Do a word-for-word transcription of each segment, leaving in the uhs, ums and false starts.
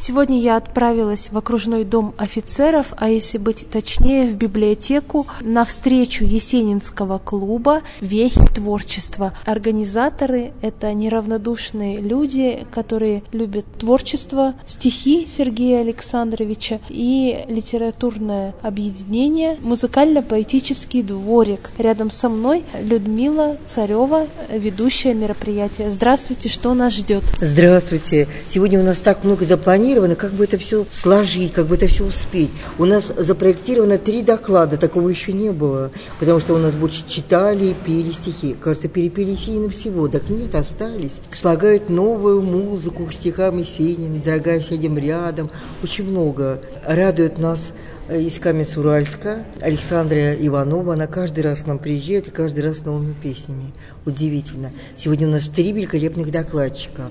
Сегодня я отправилась в окружной дом офицеров, а если быть точнее, в библиотеку, на встречу Есенинского клуба «Вехи творчества». Организаторы — это неравнодушные люди, которые любят творчество, стихи Сергея Александровича и литературное объединение «Музыкально-поэтический дворик». Рядом со мной Людмила Царева, ведущая мероприятия. Здравствуйте, что нас ждет? Здравствуйте. Сегодня у нас так много запланировано, как бы это все сложить, как бы это все успеть. У нас запроектировано три доклада, такого еще не было, потому что у нас больше читали и пели стихи. Кажется, перепели Есенина всего, так нет, остались. Слагают новую музыку к стихам Есенина, «Дорогая, сядем рядом», очень много. Радует нас из Каменец-Уральска Александра Иванова. Она каждый раз к нам приезжает и каждый раз с новыми песнями. Удивительно. Сегодня у нас три великолепных докладчика.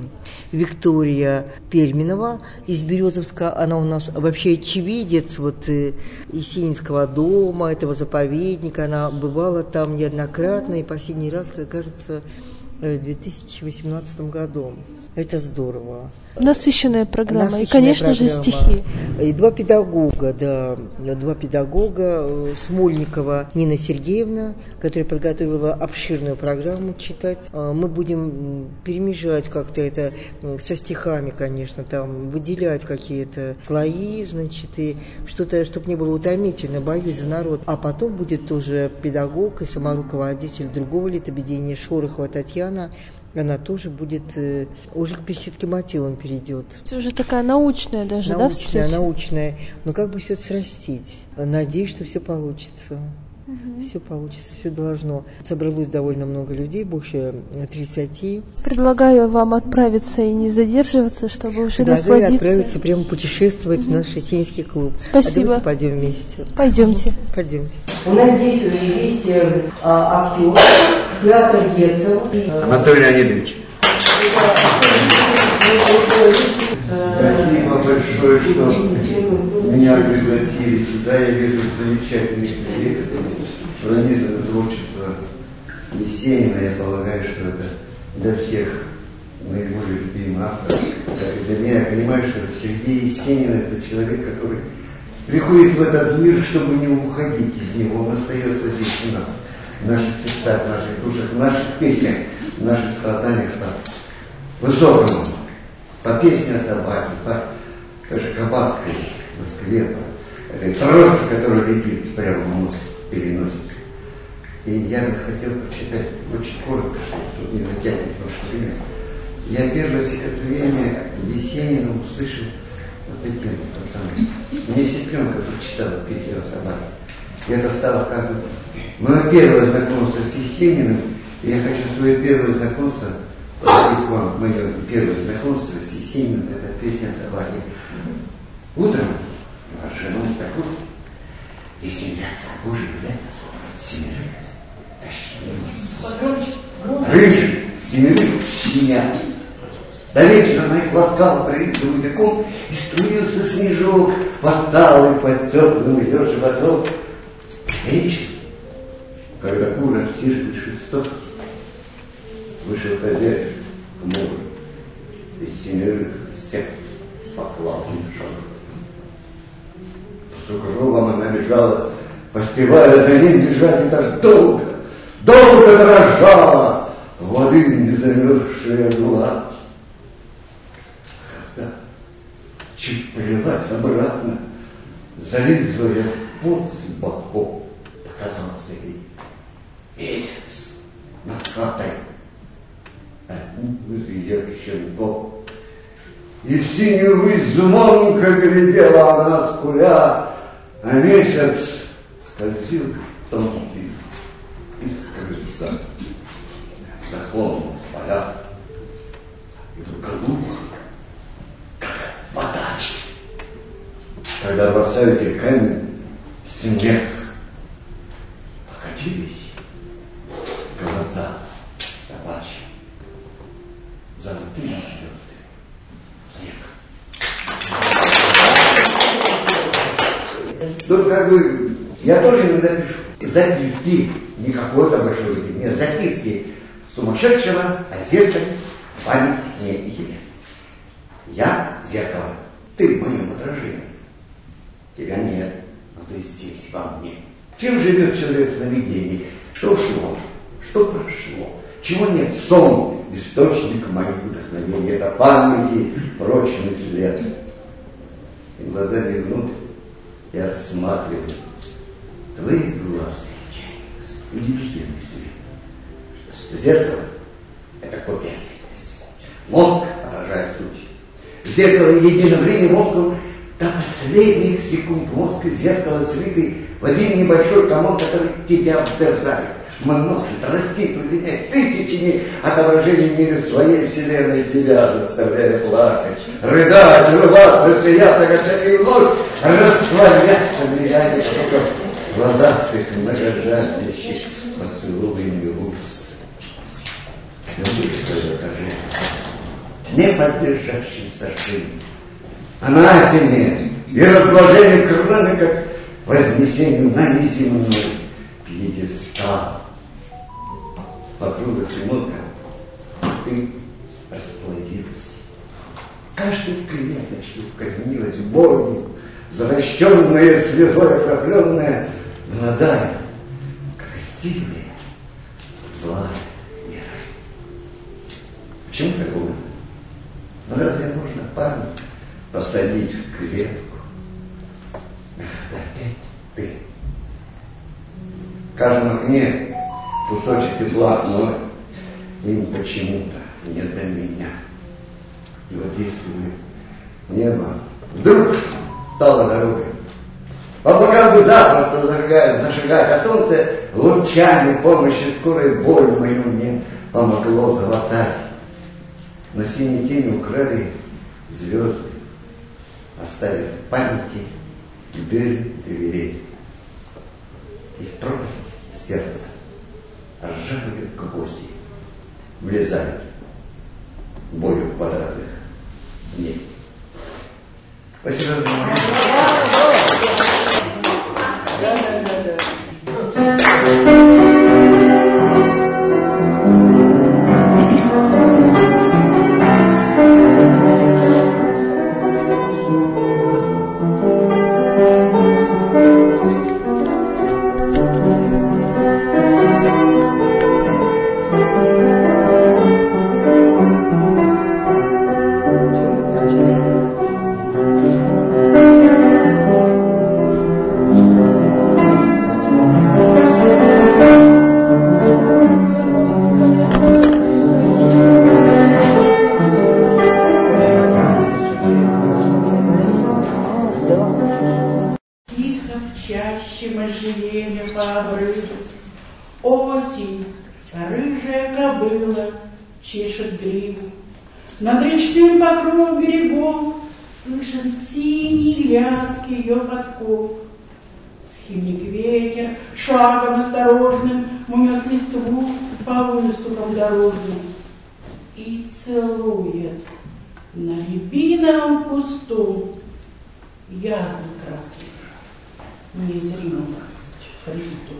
Виктория Перминова из Березовска. Она у нас вообще очевидец вот Есенинского дома, этого заповедника. Она бывала там неоднократно и последний раз, кажется, в две тысячи восемнадцатом году. Это здорово. Насыщенная программа. Насыщенная и, конечно программа. же, стихи. И два педагога, да, два педагога. Смольникова Нина Сергеевна, которая подготовила обширную программу читать. Мы будем перемежать как-то это со стихами, конечно, там выделять какие-то слои, значит, и что-то, чтобы не было утомительно, боюсь за народ. А потом будет тоже педагог и саморуководитель другого литобедения Шорохова Татьяна. Она тоже будет, э, уже к беседке мотивам перейдет. Это уже такая научная даже, научная, да, встреча? Научная, но как бы все это срастить. Надеюсь, что все получится. Угу. Все получится, все должно. Собралось довольно много людей, больше тридцати. Предлагаю вам отправиться и не задерживаться, чтобы уже Предлагаю насладиться. отправиться прямо путешествовать угу. в наш Есенинский клуб. Спасибо. А давайте пойдем вместе. Пойдемте. Пойдемте. У нас здесь уже есть а, актер, театр Герцен. Анатолий Леонидович. Спасибо большое, что меня пригласили сюда. Я вижу замечательный проект, пронизано творчество Есенина. Я полагаю, что это для всех наиболее любимый автор. Для меня, я понимаю, что Сергей Есенин — это человек, который приходит в этот мир, чтобы не уходить из него. Он остается здесь у нас, в наших сердцах, в наших душах, в наших песнях, в наших страданиях по высокому, по песне о собаке, по Жакобатской Москве, по этой трости, которая летит прямо в нос, переносится. И я бы хотел прочитать очень коротко, чтобы тут не затягивать ваше время. Я первое стихотворение Есенина услышал вот таким пацаном. Мне сестренка прочитала песню о собаке. И это стало как бы мое первое знакомство с Есениным. И я хочу свое первое знакомство подарить вам. Мое первое знакомство с Есениным — это песня о собаке. Утром ваш жена закрут, и семьдаться Божий гулять семерых. Рыжий, семерых щенят. До вечера она их ласкала приличным языком, и струился снежок под талой, под теплым ее животом. Вечер, когда кура обсиживает шесток, вышел хозяин к морю, из семерых сек с поплавком шагом. С укровом она бежала, поспевая за ним бежать, и так долго, долго дрожала воды незамерзшая гула. Когда чуть полилась обратно, зализывая пот с боков, показался ей месяц над хатой, одним из ее щенков. И в синюю высь звонко глядела она скуля, а месяц скользил тонкий из крыльца, захлопнул поля, и вдруг глухо, как подачи, когда бросают их камень, смех, покатились глаза собачьи, золотые звезды, снег. Ну, как бы, я тоже иногда пишу записки, не какой-то большой день, нет, записки сумасшедшего о зеркале, память, сне и тебе. Я — зеркало, Ты в моем отражении. Тебя нет, но ты здесь, во мне. Чем живет человек в сновидении? Что ушло? Что прошло? Чего нет? Сон, источник моих вдохновений. Это памяти прочный след. И глазами внутрь я рассматриваю твои глаза, удивительный свет. Зеркало – это копия реальности. Мозг отражает суть. Зеркало едино время мозгом до последних секунд. Мозг и зеркало слиты в один небольшой комок, который тебя вдержает. Множит, растит, удлиняет тысячами отображений в мире своей вселенной себя, заставляя плакать, рыдать, улыбаться, смеяться, качать и вновь растворяться, влияя только глазастых, многожальящих поцелуями рук. Не поддержавшийся жизнь, анафеме и разложению кроме, как вознесению на неземной пьедестал. Вокруг мозга ты расплодилась. Каждая клеточка укоренилась болью, завращенная слезой окропленная, молодая, красивая, злая вера. Почему такое? Ну разве можно память посадить в клетку? Это опять ты. В каждом окне кусочек тепла, но им почему-то не до меня. И вот если бы небо вдруг стало дорогой, облака бы запросто зажигать, зажигать, а солнце лучами помощи скорой боль мою мне помогло залатать. Но синие тени украли звезды, оставив в памяти дыры дверей. И в пропасть сердца ржавые гвозди влезают болью квадратных дней. Спасибо. Над речным покровом берегов слышен синий лязг ее подков. Схимник ветер шагом осторожным мнет листву по выступам дорожным и целует на рябиновом кусту язвы красной незримого Христу.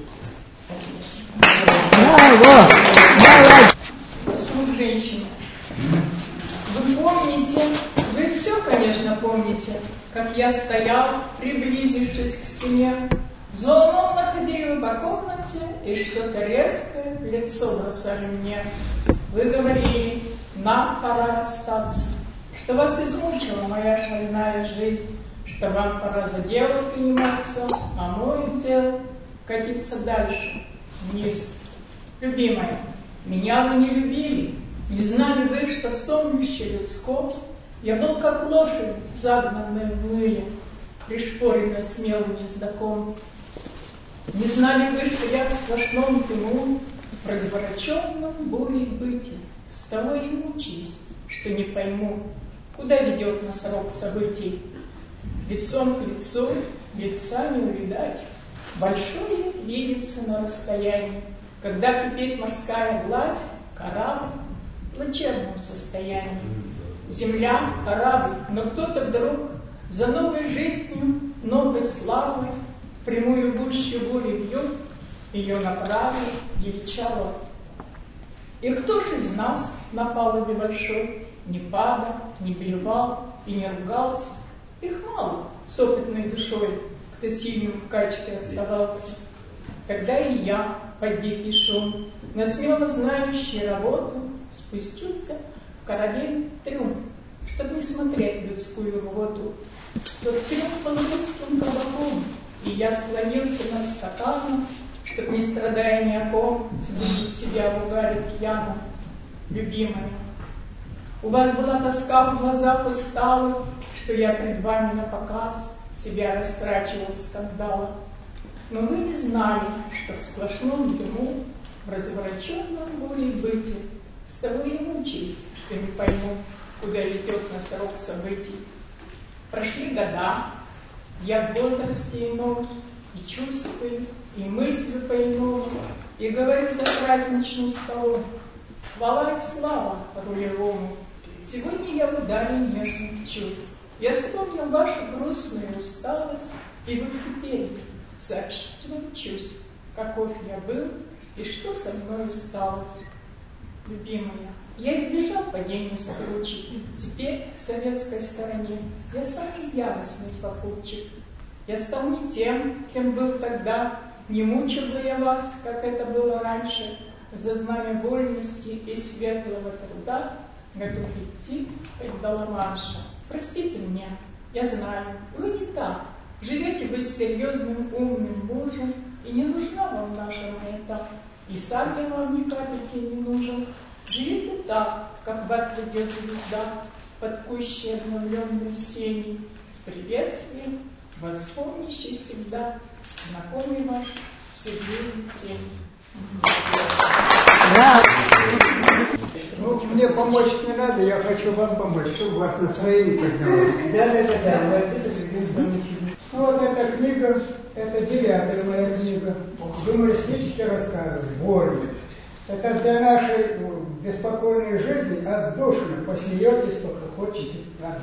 Браво! Браво! Слух женщины. Вы помните, вы все, конечно, помните, как я стоял, приблизившись к стене, взволнованно ходил по комнате, и что-то резкое в лицо бросали мне. Вы говорили, нам пора расстаться, что вас измучила моя шальная жизнь, что вам пора за дело приниматься, а мой удел катиться дальше, вниз. Любимая, меня вы не любили. Не знали вы, что сонмище людское, я был как лошадь, загнанная в мыле, пришпоренная смелым ездаком. Не знали вы, что я в сплошном дыму, развороченном бурей бытия, с того и мучаюсь, что не пойму, куда ведет нас рок событий. Лицом к лицу, лица не увидать, большое видится на расстоянии, когда кипит морская гладь, корабль в плачевном состоянии. Земля, корабль, но кто-то вдруг за новой жизнью, новой славой в прямую гущу бури бьет, ее направил величаво. И кто ж из нас на палубе большой не падал, не плевал и не ругался, Их мало с опытной душой, кто сильным в качке оставался. Тогда и я, под дикий шум, на смело знающий работу, спустился в корабель «Триумф», чтобы не смотреть людскую рвоту. Тот триумф был русским кабаком, и я склонился над стаканом, чтоб, не страдая ни о ком, сбудить себя в угаре пьяном. Любимая, у вас была тоска в глазах усталых, что я пред вами на показ себя растрачивал скандалом. Но вы не знали, что в сплошном дыму, в развороченном более быте, с того и мучаюсь, что не пойму, куда ведет нас рок событий. Прошли года, я в возрасте ином, и чувствую, и мыслю по-иному, и говорю за праздничным столом: хвала и слава рулевому, сегодня я в ударе нежных чувств. Я вспомнил вашу грустную усталость, и вы теперь сообщите вам чувств, каков я был и что со мной сталось. Любимая, я избежал падения с кручи, теперь в советской стороне я самый яростный попутчик. Я стал не тем, кем был тогда, не мучил бы я вас, как это было раньше, за знамя вольности и светлого труда готов идти хоть до Ла-Манша. Простите меня, я знаю, вы не так. Живете вы с серьезным умным мужем, и не нужна вам наша маята, и сам я вам ни капельки не нужен. Живите так, как вас ведет звезда, под кущей обновленной сеней, с приветствием, вас помнящий всегда, знакомый ваш Сергей Есенин. Ну, мне помочь не надо, я хочу вам помочь, чтобы у вас настроение поднялось. Да, да, да, да. Вот эта книга, это девятая моя книга, юмористические рассказы, «Боль». Это для нашей ну, беспокойной жизни отдушина. Посмеетесь, только хотите от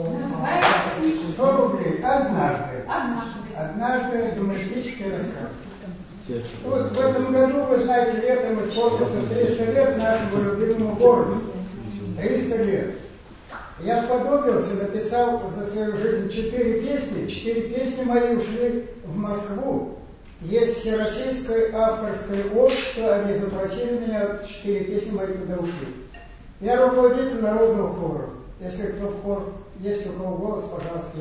души. Сто рублей однажды. Однажды юмористические рассказы. Вот в этом году, вы знаете, летом исполнится триста лет нашему любимому городу. триста лет. Я сподобился, написал за свою жизнь четыре песни. Четыре песни мои ушли в Москву. Есть всероссийское авторское общество, они запросили меня, четыре песни мои туда ушли. Я руководитель народного хора. Если кто в хор, есть у кого голос, пожалуйста,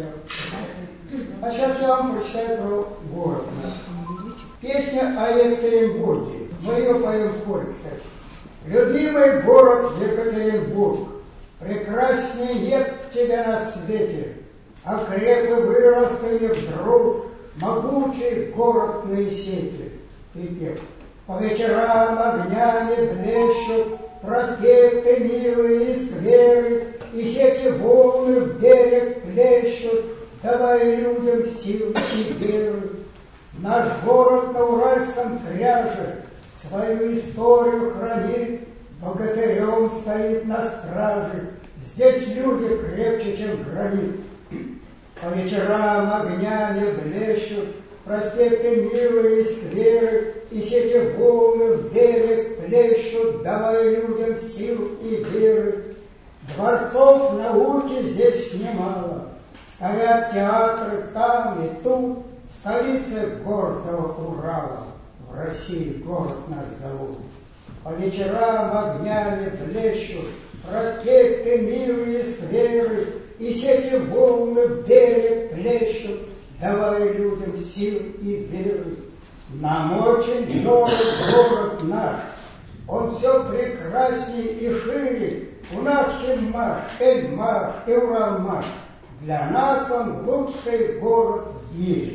я. А сейчас я вам прочитаю про город наш. Песня о Екатеринбурге. Мы ее поем в хоре, кстати. Любимый город Екатеринбург, прекрасней нет тебя на свете, окреп и вырос ты вдруг, могучий город на сети. Припев. По вечерам огнями блещут проспекты милые и скверы, и сети волны в берег плещут, давая людям сил и веры. Наш город на Уральском кряже свою историю хранит, богатырем стоит на страже, здесь люди крепче, чем гранит. По вечерам огнями блещут проспекты милые и скверы, и сети волны в берег плещут, давая людям сил и веры. Дворцов науки здесь немало, стоят театры там и тут, столица гордого Урала, в России город наш зовут. По вечерам огнями блещут проспекты милые и скверы, и сети волны в берег плещут, давая людям сил и веры. Нам очень дорог город наш, он все прекрасней и шире. У нас Кельмаш, Эльмаш и Уралмаш, для нас он лучший город в мире.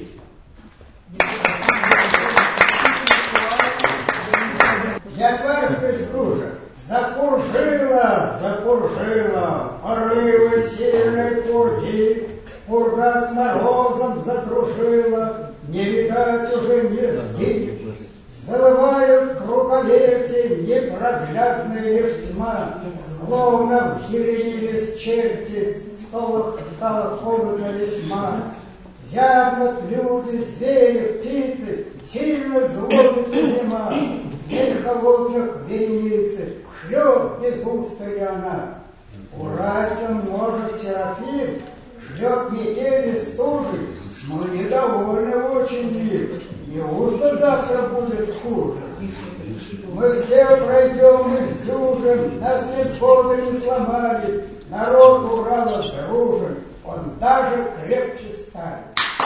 Январская стужа закуржила, закуржила, порывы сильной пурги, пурга с морозом закружила, не видать уже низги. Завывают круговерти, непроглядная лишь тьма, словно взъяренились черти, стало, стало холодно весьма. Зябнут люди, звери, птицы, сильно злобится зима, день холодных вереницы, шлет без устали она. Уральцам может Серафим ждет метели стужи, мы недовольны очень им. Неужто завтра будет хуже? Мы все пройдем из дюжин, нас нет года не сломали, народ Урала дружен, он даже крепче станет.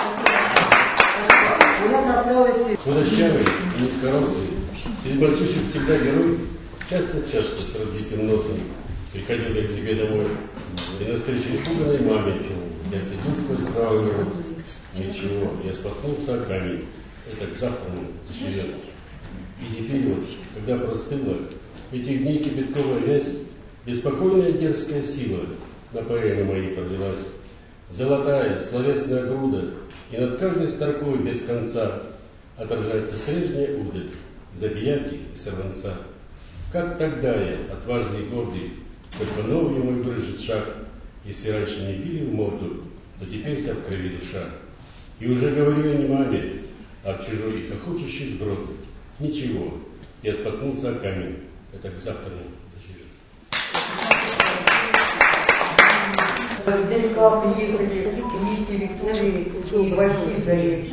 У нас осталось... Худощавый, низкорослый, из мальчишек всегда герой, часто-часто с разбитым носом приходил я к себе домой, и навстречу испуганной маме я цедил сквозь правый рот. Ничего, я споткнулся о камень, это к завтраму зашивет. И теперь вот, когда простыла, этих дней кипятковая вязь, беспокойная дерзкая сила на поэмы мои пролилась. Золотая, словесная груда, и над каждой строкой без конца отражается прежняя удаль, забияки и сорванца. Как тогда я, отважный и гордый, хоть по новый мой брызжет шаг, если раньше не били в морду, то теперь вся в крови душа. И уже говорю я не маме, а в чужой и хохочущий сброд. Ничего, я споткнулся о камень, это к завтраму заживет. Издалека приехали вместе Виктории и Василий.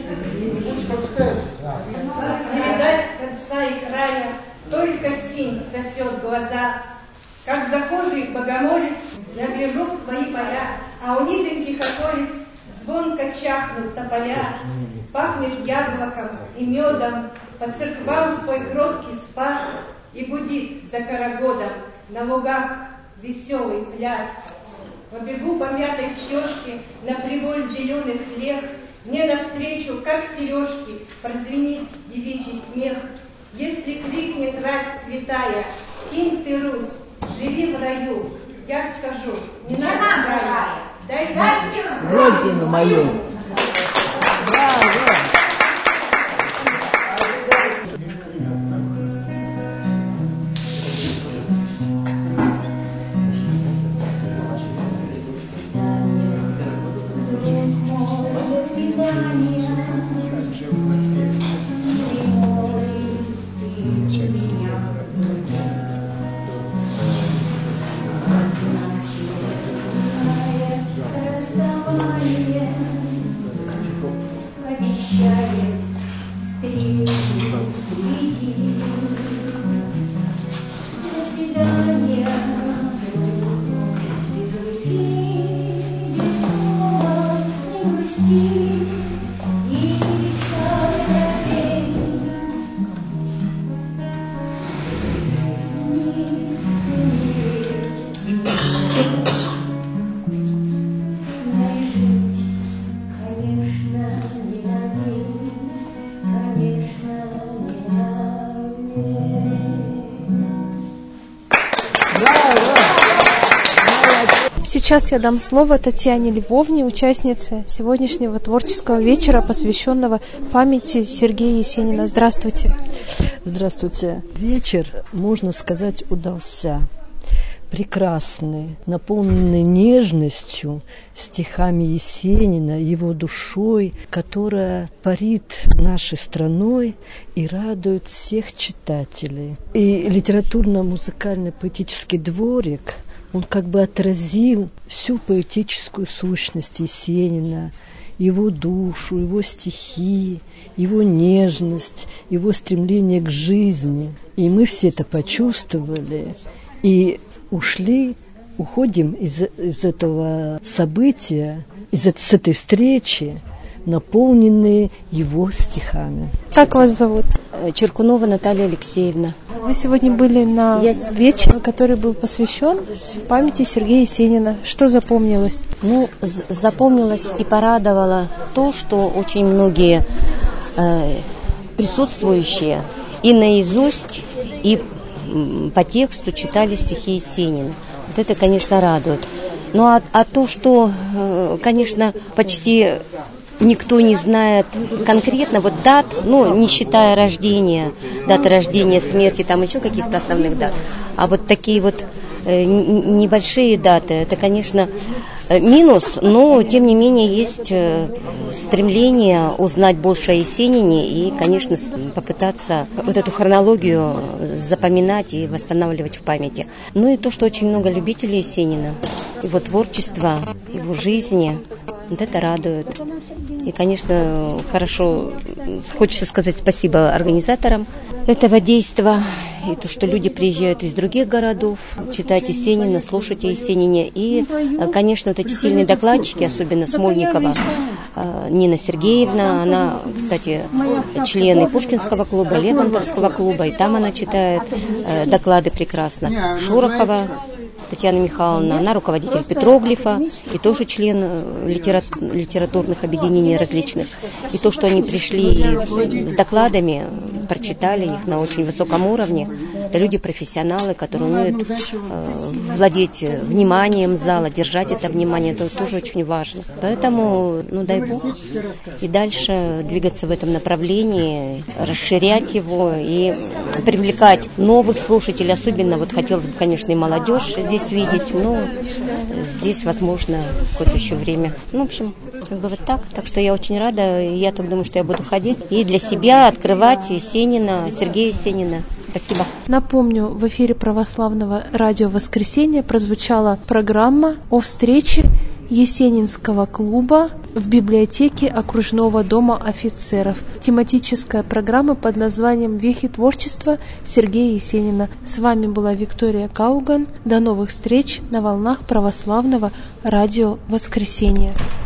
Не видать конца и края, только синь сосет глаза. Как захожий богомолец, я гляжу в твои поля, а у низеньких околиц звонко чахнут тополя. Пахнет яблоком и медом, по церквам твой кроткий спас, и гудит за карагодом на лугах веселый пляс. Побегу по мятой стежке на приволь зеленых лег, мне навстречу, как сережки, прозвенит девичий смех. Если крикнет рать святая, кинь ты, Русь, живи в раю, я скажу, не надо края, дай родину мою. Сейчас я дам слово Татьяне Львовне, участнице сегодняшнего творческого вечера, посвященного памяти Сергея Есенина. Здравствуйте. Здравствуйте. Вечер, можно сказать, удался. Прекрасный, наполненный нежностью, стихами Есенина, его душой, которая парит нашей страной и радует всех читателей. И литературно-музыкальный поэтический дворик, он как бы отразил всю поэтическую сущность Есенина, его душу, его стихи, его нежность, его стремление к жизни. И мы все это почувствовали и ушли, уходим из, из этого события, из, с этой встречи, наполненные его стихами. Как вас зовут? Черкунова Наталья Алексеевна. Вы сегодня были на Я... вечере, который был посвящен памяти Сергея Есенина. Что запомнилось? Ну, запомнилось и порадовало то, что очень многие э, присутствующие и наизусть, и по тексту читали стихи Есенина. Вот это, конечно, радует. Ну, а, а то, что, э, конечно, почти никто не знает конкретно вот дат, ну, не считая рождения, даты рождения, смерти, там еще каких-то основных дат. А вот такие вот э, небольшие даты, это, конечно, минус, но, тем не менее, есть э, стремление узнать больше о Есенине и, конечно, попытаться вот эту хронологию запоминать и восстанавливать в памяти. Ну и то, что очень много любителей Есенина, его творчества, его жизни, Вот это радует. И, конечно, хорошо, хочется сказать спасибо организаторам этого действа. И то, что люди приезжают из других городов, читать Есенина, слушать о Есенине. И, конечно, вот эти сильные докладчики, особенно Смольникова, Нина Сергеевна, она, кстати, член и Пушкинского клуба, Лермонтовского клуба, и там она читает доклады прекрасно. Шорохова Татьяна Михайловна, она руководитель Петроглифа и тоже член литера... литературных объединений различных. И то, что они пришли с докладами, прочитали их на очень высоком уровне, это люди профессионалы, которые умеют э, владеть вниманием зала, держать это внимание, это тоже очень важно. Поэтому, ну дай Бог, и дальше двигаться в этом направлении, расширять его и привлекать новых слушателей, особенно вот хотелось бы, конечно, и молодежь здесь видеть, но здесь, возможно, какое-то еще время. Ну, в общем, как бы вот так. Так что я очень рада, и я так думаю, что я буду ходить и для себя открывать Есенина, Сергея Есенина. Спасибо. Напомню, в эфире православного радио «Воскресенье» прозвучала программа о встрече Есенинского клуба в библиотеке окружного дома офицеров. Тематическая программа под названием «Вехи творчества Сергея Есенина». С вами была Виктория Кауган. До новых встреч на волнах православного радио «Воскресенье».